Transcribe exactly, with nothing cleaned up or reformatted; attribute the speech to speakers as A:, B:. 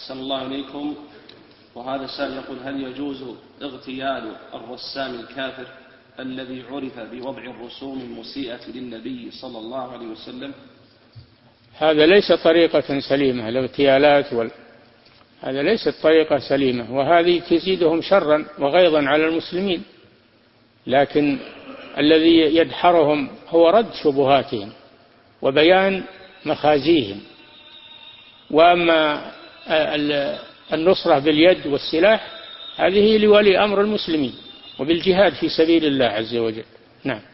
A: أحسن الله إليكم. وهذا السائل يقول: هل يجوز اغتيال الرسام الكافر الذي عرف بوضع الرسوم المسيئة للنبي صلى الله عليه وسلم؟
B: هذا ليس طريقة سليمة، الاغتيالات وال... هذا ليست طريقة سليمة، وهذه تزيدهم شرا وغيظا على المسلمين. لكن الذي يدحرهم هو رد شبهاتهم وبيان مخازيهم. وأما النصرة باليد والسلاح هذه لولي أمر المسلمين وبالجهاد في سبيل الله عز وجل. نعم.